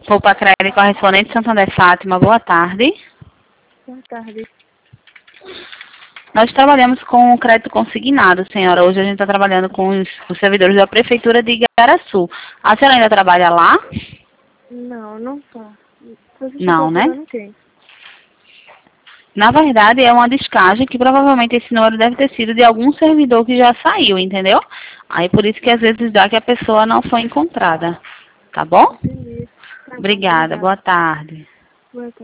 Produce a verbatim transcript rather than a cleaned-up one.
Poupa Crédito Correspondente Santander Fátima, boa tarde. Boa tarde. Nós trabalhamos com o crédito consignado, senhora. Hoje a gente está trabalhando com os, os servidores da Prefeitura de Igaraçu. A senhora ainda trabalha lá? Não, não tá. Você está Não, né? procurando quem? Na verdade, é uma descagem que provavelmente esse número deve ter sido de algum servidor que já saiu, entendeu? Aí por isso que às vezes dá que a pessoa não foi encontrada. Tá bom? Entendi. Tá bom, Obrigada. Boa tarde. Boa tarde.